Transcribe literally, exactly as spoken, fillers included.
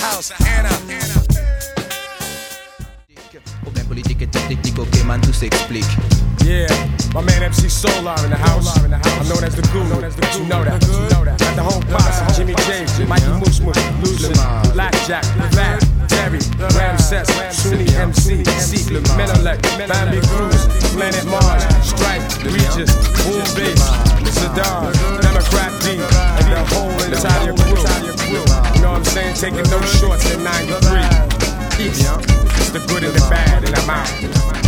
house, Anna. Problème politique et technique, ok man, tout s'explique. Yeah, my man M C Solar in the house. I'm known as the Guru, but you know that. Got the whole posse, Jimmy James, Mikey Moosh Moosh, Lucian, Blackjack, Fat, Terry, Ramses, Sunni M C, Seek, Menelec, Bambi Cruz, Planet Mars, Strike, Regis, Boom Bass, Saddam, Democrat D, and the whole entire crew. You know what I'm saying? Taking no shorts in ninety-three. Peace. It's the good and the bad, and I'm out.